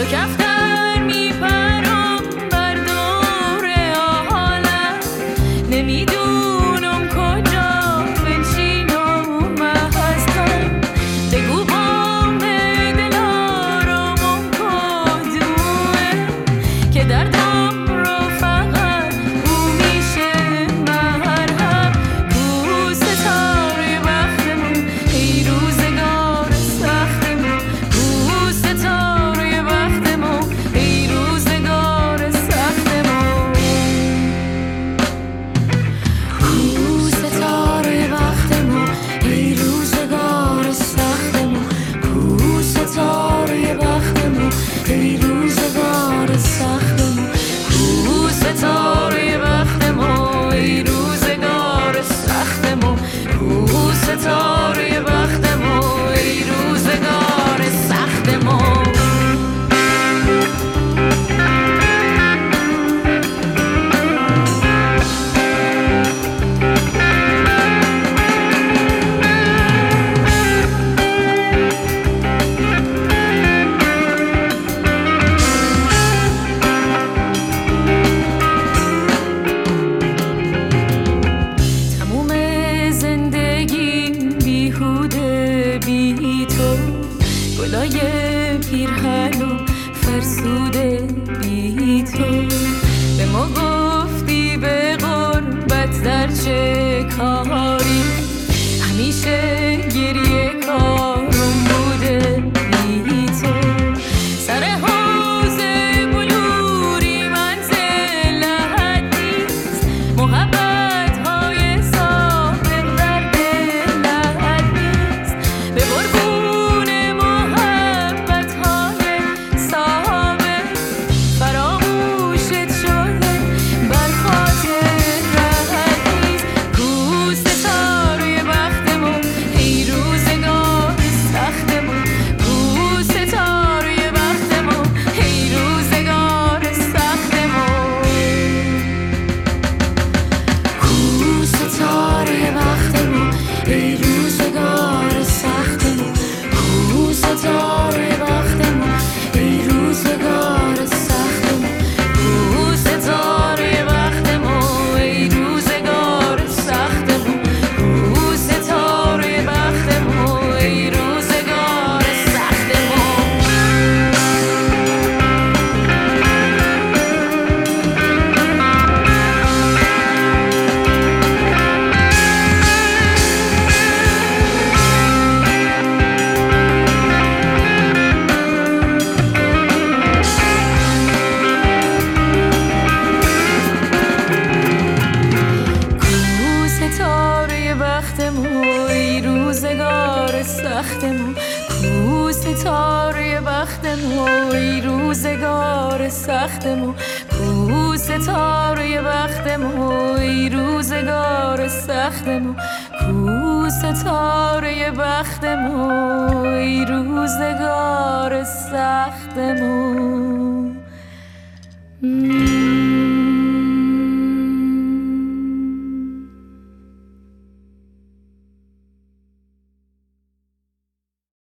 کفتر میپرم بر دور عالم، نمیدونم کجا بنشینم مستم. بگو بام دلارامم کدومه که دردم رو فقط او میشه مرهم. کو ستاره بختمون ای روزگار سختمون، کو ستاره بختمون ای روزگار سختمون، کو ستاره بختمون ای روزگار سختمون، کو ستاره بختمون ای روزگار سختمون، کو ستاره بختمون ای روزگار سختمون، کو ستاره بختمون ای روزگار سختمون. تموم زندگیم بیهوده بی تو، گلای پیرهنم فرسوده بی تو. به ما گفتی به غربت در چه کاری، همیشه گریه کارم بوده بی تو. سر حوض بلوری منزل لحد نیست، محبت های سابق در دل لحد نیست. به قربون محبت های سابق فراموشت شده بر خاطر راحت نیست. کو ستاره بختمون ای روزگار سختمون، کو ستاره بختمون ای روزگار سختمون، کو ستاره بختمون ای روزگار سختمون، کو ستاره بختمون ای روزگار سختمون، کو ستاره بختمون ای روزگار سختمون، کو ستاره بختمون ای روزگار سختمون. کو ستاره بختمون ای روزگار سختمون، کو ستاره بختمون ای روزگار سختمون، کو ستاره بختمون ای روزگار سختمون، کو ستاره بختمون ای روزگار سختمون.